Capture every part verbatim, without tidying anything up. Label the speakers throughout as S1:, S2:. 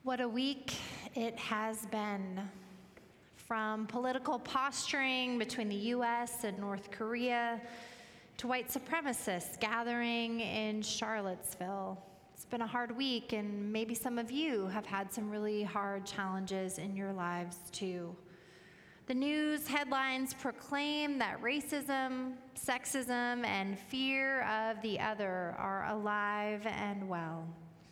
S1: What a week it has been. From political posturing between the U S and North Korea to white supremacists gathering in Charlottesville. It's been a hard week, and maybe some of you have had some really hard challenges in your lives too. The news headlines proclaim that racism, sexism, and fear of the other are alive and well.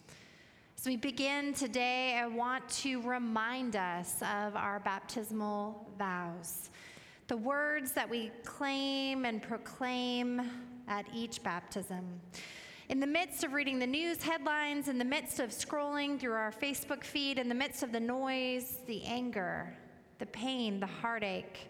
S1: As we begin today, I want to remind us of our baptismal vows, the words that we claim and proclaim at each baptism. In the midst of reading the news headlines, in the midst of scrolling through our Facebook feed, in the midst of the noise, the anger, the pain, the heartache,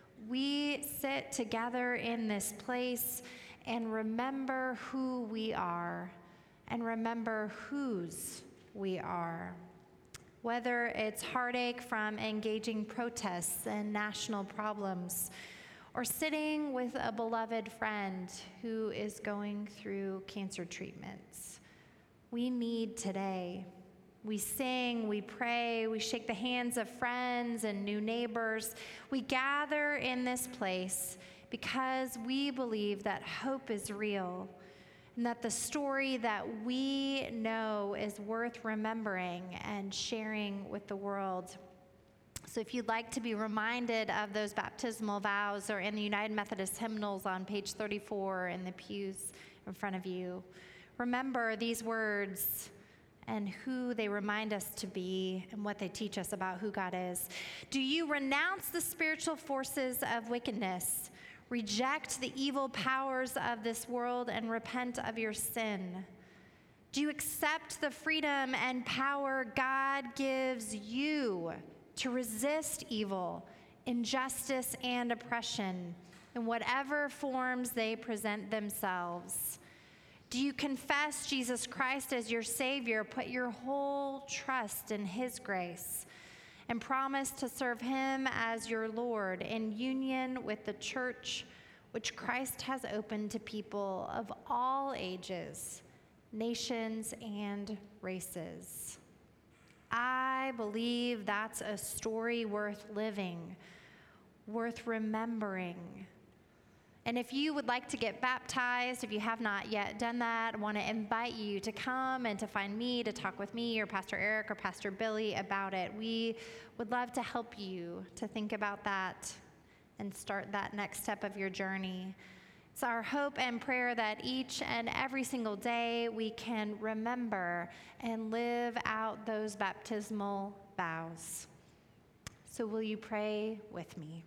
S1: we sit together in this place and remember who we are and remember whose we are. Whether it's heartache from engaging protests and national problems, or sitting with a beloved friend who is going through cancer treatments, we need today. We sing, we pray, we shake the hands of friends and new neighbors. We gather in this place because we believe that hope is real, and that the story that we know is worth remembering and sharing with the world. So if you'd like to be reminded of those baptismal vows, or in the United Methodist hymnals on page thirty-four in the pews in front of you, remember these words and who they remind us to be and what they teach us about who God is. Do you renounce the spiritual forces of wickedness? Reject the evil powers of this world and repent of your sin? Do you accept the freedom and power God gives you to resist evil, injustice, and oppression in whatever forms they present themselves? Do you confess Jesus Christ as your Savior, put your whole trust in His grace, and promise to serve Him as your Lord in union with the church, which Christ has opened to people of all ages, nations, and races? I believe that's a story worth living, worth remembering. And if you would like to get baptized, if you have not yet done that, I want to invite you to come and to find me, to talk with me or Pastor Eric or Pastor Billy about it. We would love to help you to think about that and start that next step of your journey. It's our hope and prayer that each and every single day we can remember and live out those baptismal vows. So will you pray with me?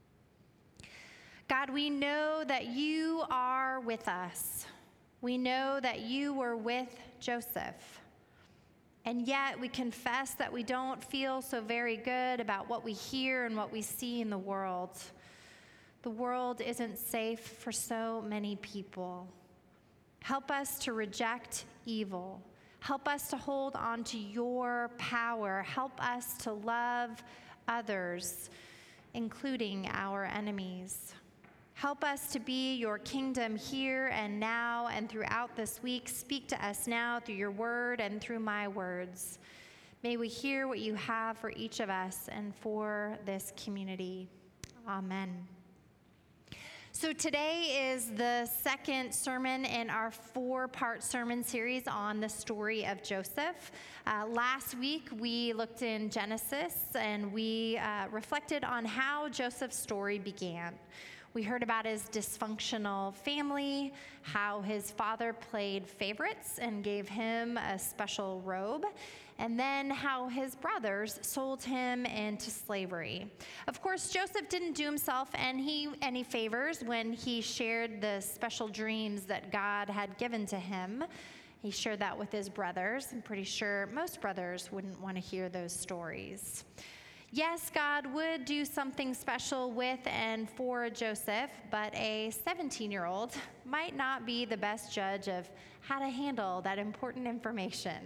S1: God, we know that you are with us. We know that you were with Joseph. And yet we confess that we don't feel so very good about what we hear and what we see in the world. The world isn't safe for so many people. Help us to reject evil. Help us to hold on to your power. Help us to love others, including our enemies. Help us to be your kingdom here and now and throughout this week. Speak to us now through your word and through my words. May we hear what you have for each of us and for this community. Amen. So today is the second sermon in our four-part sermon series on the story of Joseph. Uh, last week, we looked in Genesis and we uh, reflected on how Joseph's story began. We heard about his dysfunctional family, how his father played favorites and gave him a special robe, and then how his brothers sold him into slavery. Of course, Joseph didn't do himself any, any favors when he shared the special dreams that God had given to him. He shared that with his brothers. I'm pretty sure most brothers wouldn't want to hear those stories. Yes, God would do something special with and for Joseph, but a seventeen-year-old might not be the best judge of how to handle that important information.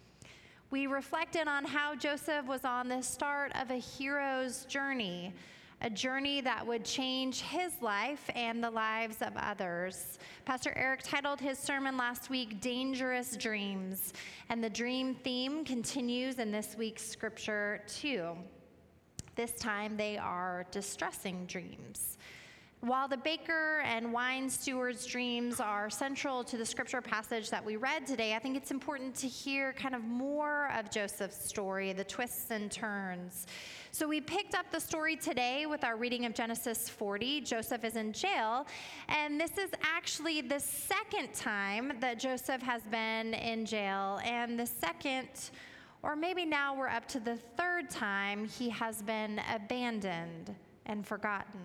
S1: We reflected on how Joseph was on the start of a hero's journey, a journey that would change his life and the lives of others. Pastor Eric titled his sermon last week, Dangerous Dreams, and the dream theme continues in this week's scripture too. This time they are distressing dreams. While the baker and wine steward's dreams are central to the scripture passage that we read today, I think it's important to hear kind of more of Joseph's story, the twists and turns. So we picked up the story today with our reading of Genesis forty. Joseph is in jail, and this is actually the second time that Joseph has been in jail, and the second, or maybe now we're up to the third time, he has been abandoned and forgotten.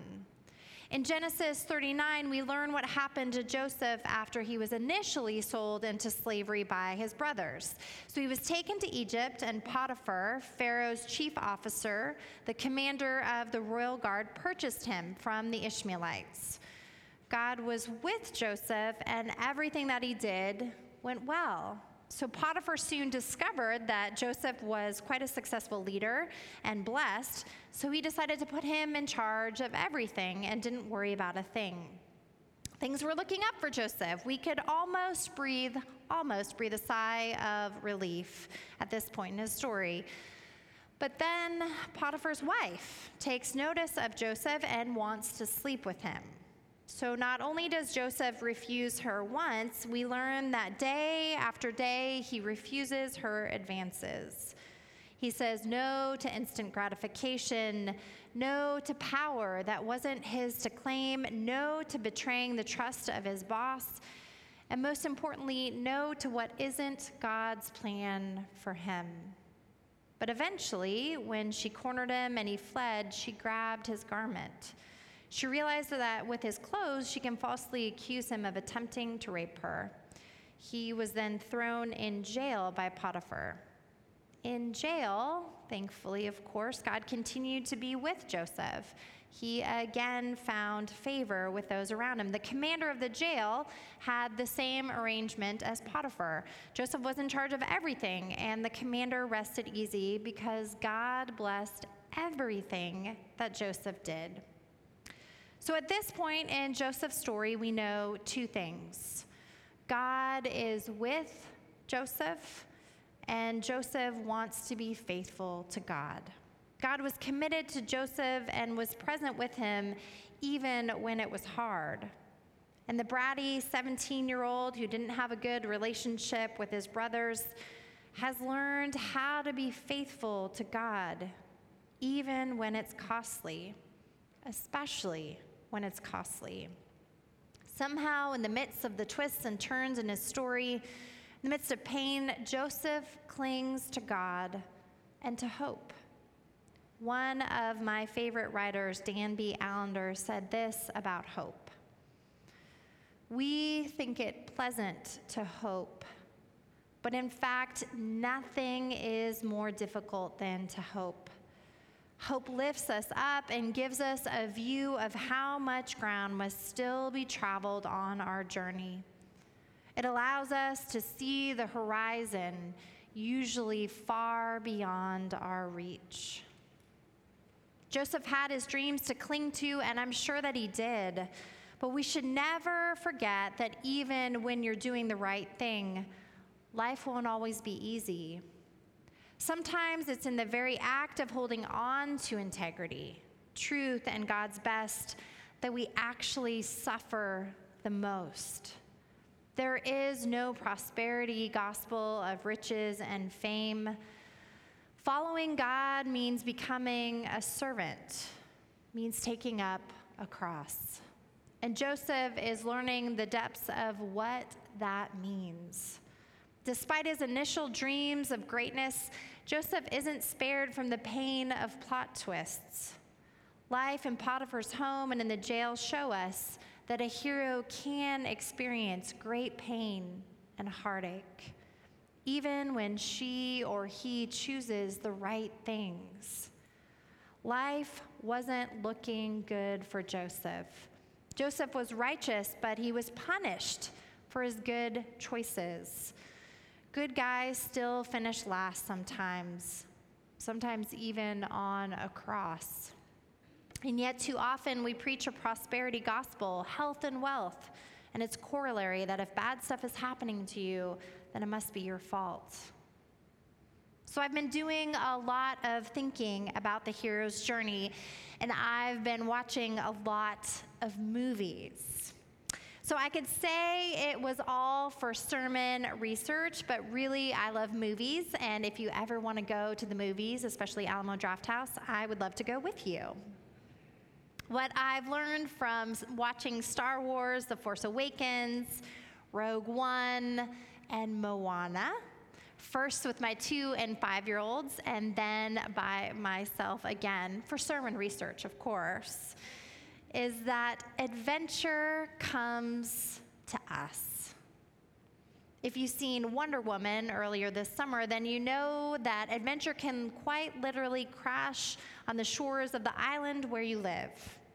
S1: In Genesis thirty-nine, we learn what happened to Joseph after he was initially sold into slavery by his brothers. So he was taken to Egypt, and Potiphar, Pharaoh's chief officer, the commander of the royal guard, purchased him from the Ishmaelites. God was with Joseph, and everything that he did went well. So Potiphar soon discovered that Joseph was quite a successful leader and blessed, so he decided to put him in charge of everything and didn't worry about a thing. Things were looking up for Joseph. We could almost breathe, almost breathe a sigh of relief at this point in his story. But then Potiphar's wife takes notice of Joseph and wants to sleep with him. So not only does Joseph refuse her once, we learn that day after day he refuses her advances. He says no to instant gratification, no to power that wasn't his to claim, no to betraying the trust of his boss, and most importantly, no to what isn't God's plan for him. But eventually, when she cornered him and he fled, she grabbed his garment. She realized that with his clothes, she can falsely accuse him of attempting to rape her. He was then thrown in jail by Potiphar. In jail, thankfully, of course, God continued to be with Joseph. He again found favor with those around him. The commander of the jail had the same arrangement as Potiphar. Joseph was in charge of everything, and the commander rested easy because God blessed everything that Joseph did. So at this point in Joseph's story, we know two things. God is with Joseph, and Joseph wants to be faithful to God. God was committed to Joseph and was present with him even when it was hard. And the bratty seventeen-year-old who didn't have a good relationship with his brothers has learned how to be faithful to God, even when it's costly, especially when it's costly. Somehow, in the midst of the twists and turns in his story, in the midst of pain, Joseph clings to God and to hope. One of my favorite writers, Dan B. Allender, said this about hope. We think it pleasant to hope, but in fact, nothing is more difficult than to hope. Hope lifts us up and gives us a view of how much ground must still be traveled on our journey. It allows us to see the horizon, usually far beyond our reach. Joseph had his dreams to cling to, and I'm sure that he did. But we should never forget that even when you're doing the right thing, life won't always be easy. Sometimes it's in the very act of holding on to integrity, truth, and God's best that we actually suffer the most. There is no prosperity gospel of riches and fame. Following God means becoming a servant, means taking up a cross. And Joseph is learning the depths of what that means. Despite his initial dreams of greatness, Joseph isn't spared from the pain of plot twists. Life in Potiphar's home and in the jail show us that a hero can experience great pain and heartache, even when she or he chooses the right things. Life wasn't looking good for Joseph. Joseph was righteous, but he was punished for his good choices. Good guys still finish last sometimes, sometimes even on a cross. And yet too often we preach a prosperity gospel, health and wealth, and its corollary that if bad stuff is happening to you, then it must be your fault. So I've been doing a lot of thinking about the hero's journey, and I've been watching a lot of movies. So I could say it was all for sermon research, but really I love movies, and if you ever want to go to the movies, especially Alamo Drafthouse, I would love to go with you. What I've learned from watching Star Wars, The Force Awakens, Rogue One, and Moana, first with my two and five-year-olds, and then by myself again, for sermon research, of course, is that adventure comes to us. If you've seen Wonder Woman earlier this summer, then you know that adventure can quite literally crash on the shores of the island where you live.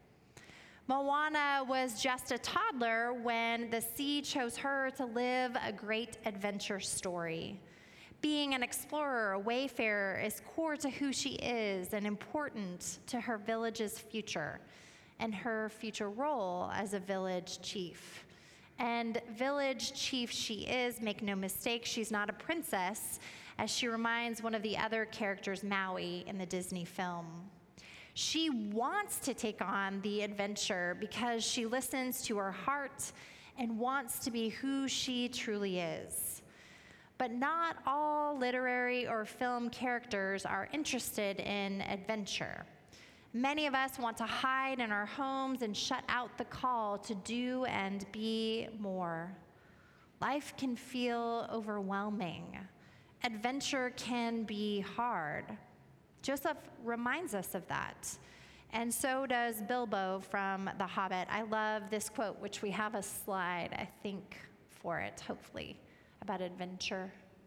S1: Moana was just a toddler when the sea chose her to live a great adventure story. Being an explorer, a wayfarer, is core to who she is and important to her village's future and her future role as a village chief. And village chief she is, make no mistake, she's not a princess, as she reminds one of the other characters, Maui, in the Disney film. She wants to take on the adventure because she listens to her heart and wants to be who she truly is. But not all literary or film characters are interested in adventure. Many of us want to hide in our homes and shut out the call to do and be more. Life can feel overwhelming. Adventure can be hard. Joseph reminds us of that. And so does Bilbo from The Hobbit. I love this quote, which we have a slide, I think, for it, hopefully, about adventure.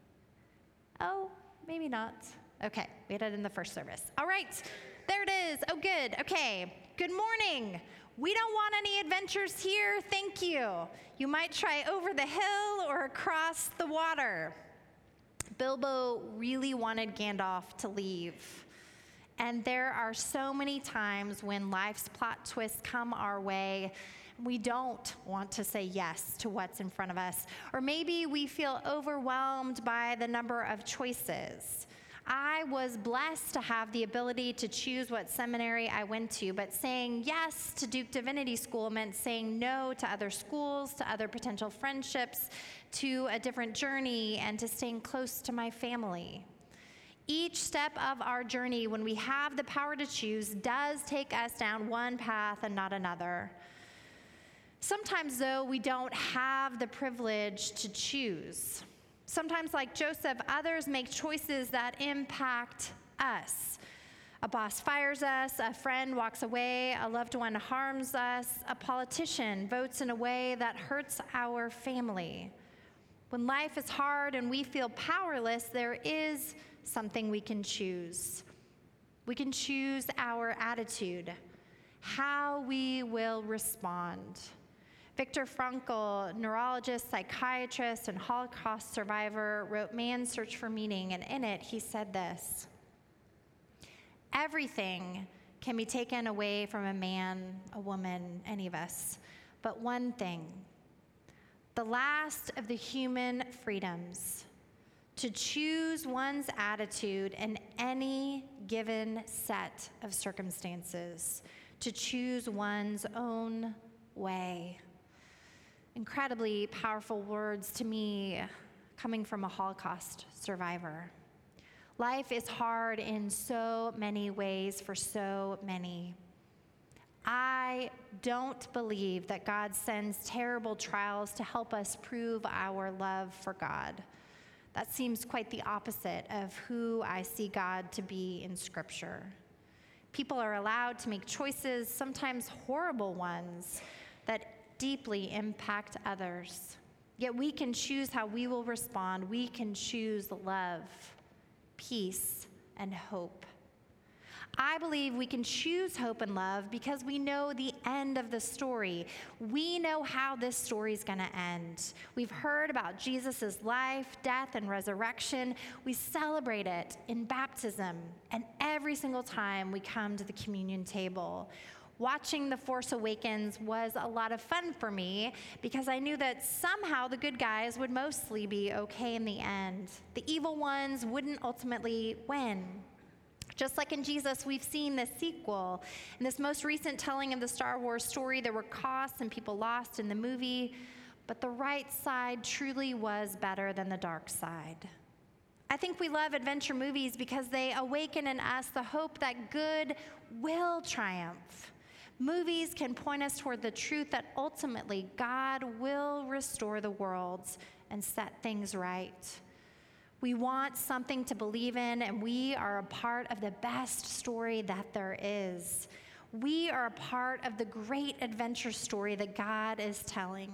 S1: Oh, maybe not. Okay, we had it in the first service. All right, there it is. Oh, good. Okay, good morning. We don't want any adventures here, thank you. You might try over the hill or across the water. Bilbo really wanted Gandalf to leave. And there are so many times when life's plot twists come our way, we don't want to say yes to what's in front of us. Or maybe we feel overwhelmed by the number of choices. I was blessed to have the ability to choose what seminary I went to, but saying yes to Duke Divinity School meant saying no to other schools, to other potential friendships, to a different journey, and to staying close to my family. Each step of our journey, when we have the power to choose, does take us down one path and not another. Sometimes, though, we don't have the privilege to choose. Sometimes, like Joseph, others make choices that impact us. A boss fires us, a friend walks away, a loved one harms us, a politician votes in a way that hurts our family. When life is hard and we feel powerless, there is something we can choose. We can choose our attitude, how we will respond. Viktor Frankl, neurologist, psychiatrist, and Holocaust survivor, wrote Man's Search for Meaning, and in it he said this: everything can be taken away from a man, a woman, any of us, but one thing, the last of the human freedoms, to choose one's attitude in any given set of circumstances, to choose one's own way. Incredibly powerful words to me, coming from a Holocaust survivor. Life is hard in so many ways for so many. I don't believe that God sends terrible trials to help us prove our love for God. That seems quite the opposite of who I see God to be in Scripture. People are allowed to make choices, sometimes horrible ones, that deeply impact others. Yet we can choose how we will respond. We can choose love, peace, and hope. I believe we can choose hope and love because we know the end of the story. We know how this story is going to end. We've heard about Jesus' life, death, and resurrection. We celebrate it in baptism and every single time we come to the communion table. Watching The Force Awakens was a lot of fun for me because I knew that somehow the good guys would mostly be okay in the end. The evil ones wouldn't ultimately win. Just like in Jesus, we've seen this sequel. In this most recent telling of the Star Wars story, there were costs and people lost in the movie, but the right side truly was better than the dark side. I think we love adventure movies because they awaken in us the hope that good will triumph. Movies can point us toward the truth that ultimately God will restore the world and set things right. We want something to believe in, and we are a part of the best story that there is. We are a part of the great adventure story that God is telling.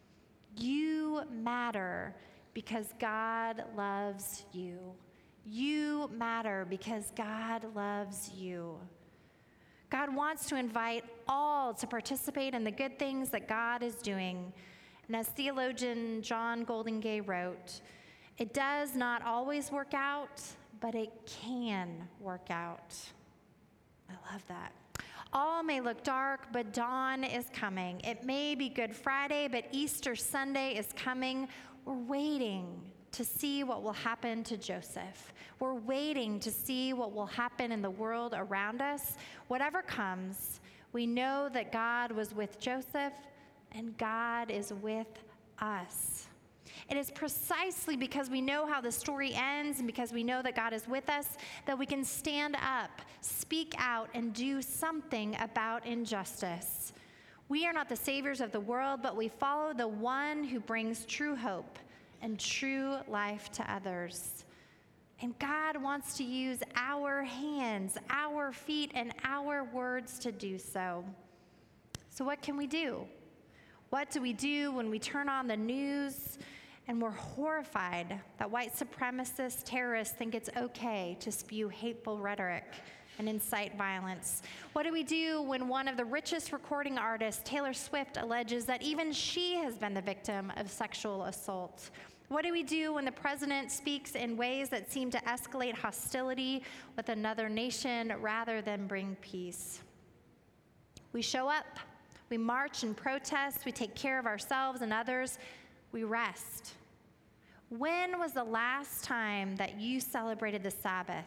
S1: You matter because God loves you. You matter because God loves you. God wants to invite all to participate in the good things that God is doing. And as theologian John Goldingay wrote, it does not always work out, but it can work out. I love that. All may look dark, but dawn is coming. It may be Good Friday, but Easter Sunday is coming. We're waiting to see what will happen to Joseph. We're waiting to see what will happen in the world around us. Whatever comes, we know that God was with Joseph and God is with us. It is precisely because we know how the story ends and because we know that God is with us that we can stand up, speak out, and do something about injustice. We are not the saviors of the world, but we follow the one who brings true hope and true life to others. And God wants to use our hands, our feet, and our words to do so. So what can we do? What do we do when we turn on the news and we're horrified that white supremacist terrorists think it's okay to spew hateful rhetoric and incite violence? What do we do when one of the richest recording artists, Taylor Swift, alleges that even she has been the victim of sexual assault? What do we do when the president speaks in ways that seem to escalate hostility with another nation rather than bring peace? We show up, we march and protest, we take care of ourselves and others, we rest. When was the last time that you celebrated the Sabbath,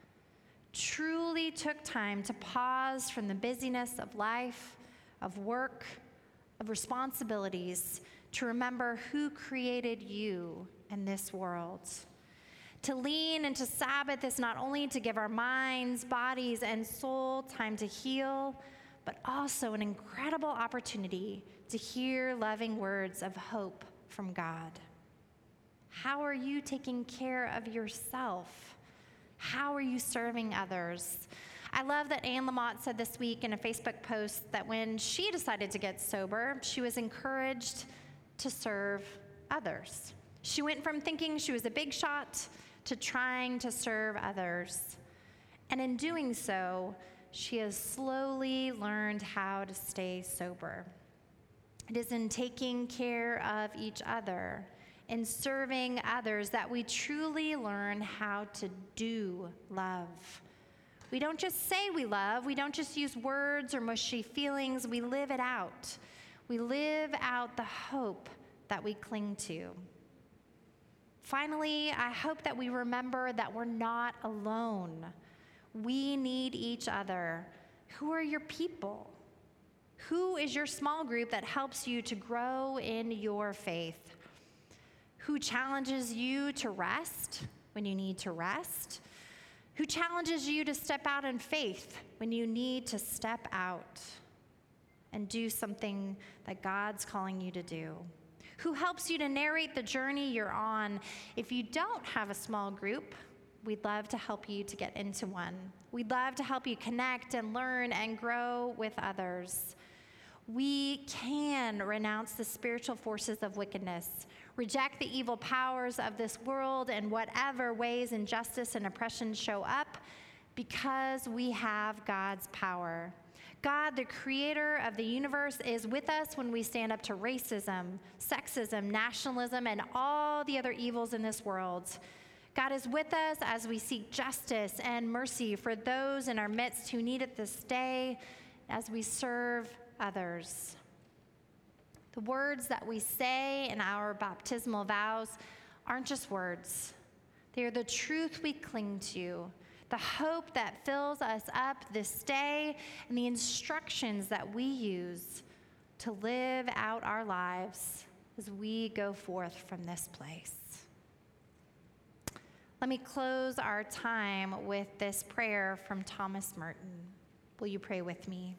S1: truly took time to pause from the busyness of life, of work, of responsibilities, to remember who created you in this world? To lean into Sabbath is not only to give our minds, bodies, and soul time to heal, but also an incredible opportunity to hear loving words of hope from God. How are you taking care of yourself? How are you serving others? I love that Anne Lamott said this week in a Facebook post that when she decided to get sober, she was encouraged to serve others. She went from thinking she was a big shot to trying to serve others. And in doing so, she has slowly learned how to stay sober. It is in taking care of each other, in serving others, that we truly learn how to do love. We don't just say we love, we don't just use words or mushy feelings, we live it out. We live out the hope that we cling to. Finally, I hope that we remember that we're not alone. We need each other. Who are your people? Who is your small group that helps you to grow in your faith? Who challenges you to rest when you need to rest? Who challenges you to step out in faith when you need to step out and do something that God's calling you to do? Who helps you to narrate the journey you're on? If you don't have a small group, we'd love to help you to get into one. We'd love to help you connect and learn and grow with others. We can renounce the spiritual forces of wickedness, reject the evil powers of this world in whatever ways injustice and oppression show up, because we have God's power. God, the creator of the universe, is with us when we stand up to racism, sexism, nationalism, and all the other evils in this world. God is with us as we seek justice and mercy for those in our midst who need it this day, as we serve others. The words that we say in our baptismal vows aren't just words. They are the truth we cling to, the hope that fills us up this day, and the instructions that we use to live out our lives as we go forth from this place. Let me close our time with this prayer from Thomas Merton. Will you pray with me?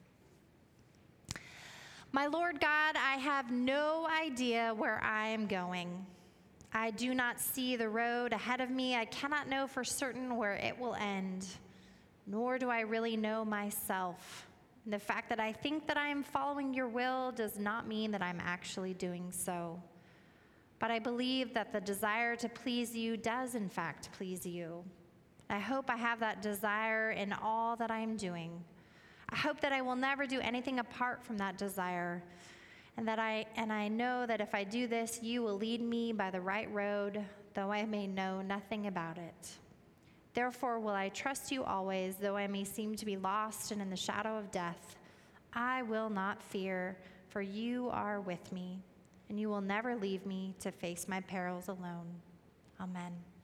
S1: My Lord God, I have no idea where I am going. I do not see the road ahead of me. I cannot know for certain where it will end, nor do I really know myself. And the fact that I think that I am following your will does not mean that I'm actually doing so. But I believe that the desire to please you does in fact please you. I hope I have that desire in all that I am doing. I hope that I will never do anything apart from that desire, and that I and I know that if I do this, you will lead me by the right road, though I may know nothing about it. Therefore will I trust you always, though I may seem to be lost and in the shadow of death. I will not fear, for you are with me, and you will never leave me to face my perils alone. Amen.